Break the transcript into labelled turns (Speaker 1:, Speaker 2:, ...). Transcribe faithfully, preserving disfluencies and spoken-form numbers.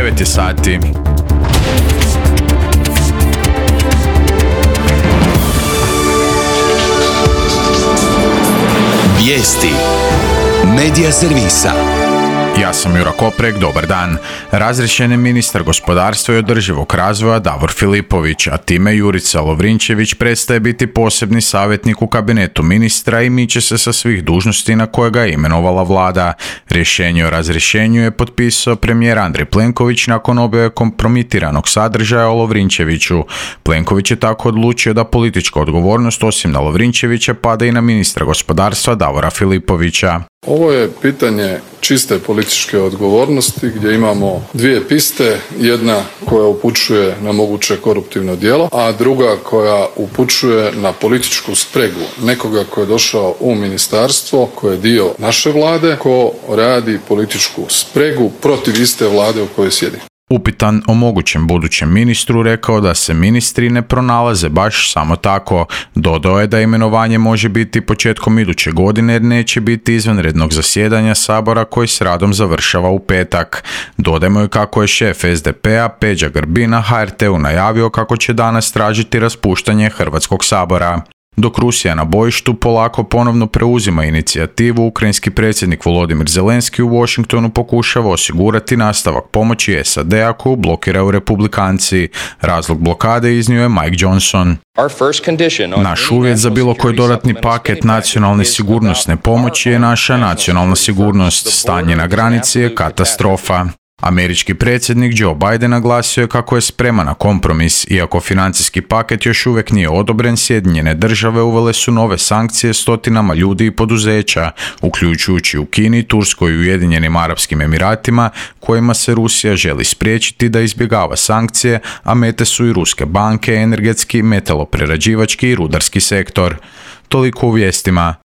Speaker 1: devet je sati.
Speaker 2: Vijesti Medija servisa.
Speaker 1: Ja sam Jura Koprek, dobar dan. Razriješen je ministar gospodarstva i održivog razvoja Davor Filipović, a time Jurica Lovrinčević prestaje biti posebni savjetnik u kabinetu ministra i miče se sa svih dužnosti na koje ga je imenovala vlada. Rješenje o razrješenju je potpisao premijer Andrej Plenković nakon objave kompromitiranog sadržaja o Lovrinčeviću. Plenković je tako odlučio da politička odgovornost osim na Lovrinčevića pada i na ministra gospodarstva Davora Filipovića.
Speaker 3: Ovo je pitanje čiste političke odgovornosti gdje imamo dvije piste, jedna koja upućuje na moguće koruptivno djelo, a druga koja upućuje na političku spregu nekoga ko je došao u ministarstvo, koje je dio naše vlade, ko radi političku spregu protiv iste vlade u kojoj sjedi.
Speaker 1: Upitan o mogućem budućem ministru, rekao da se ministri ne pronalaze baš samo tako. Dodao je da imenovanje može biti početkom iduće godine jer neće biti izvanrednog zasjedanja Sabora koji s radom završava u petak. Dodajmo je kako je šef es de pe-a Peđa Grbin na ha er te-u najavio kako će danas tražiti raspuštanje Hrvatskog sabora. Dok Rusija na bojištu polako ponovno preuzima inicijativu, ukrajinski predsjednik Volodimir Zelenski u Washingtonu pokušava osigurati nastavak pomoći es a de-a koju blokiraju republikanci. Razlog blokade iznio je Mike Johnson. Naš uvjet za bilo koji dodatni paket nacionalne sigurnosne pomoći je naša nacionalna sigurnost. Stanje na granici je katastrofa. Američki predsjednik Joe Biden naglasio je kako je spreman na kompromis. Iako financijski paket još uvijek nije odobren, Sjedinjene države uvele su nove sankcije stotinama ljudi i poduzeća, uključujući u Kini, Turskoj i Ujedinjenim Arapskim Emiratima, kojima se Rusija želi spriječiti da izbjegava sankcije, a mete su i ruske banke, energetski, metaloprerađivački i rudarski sektor. Toliko u vijestima.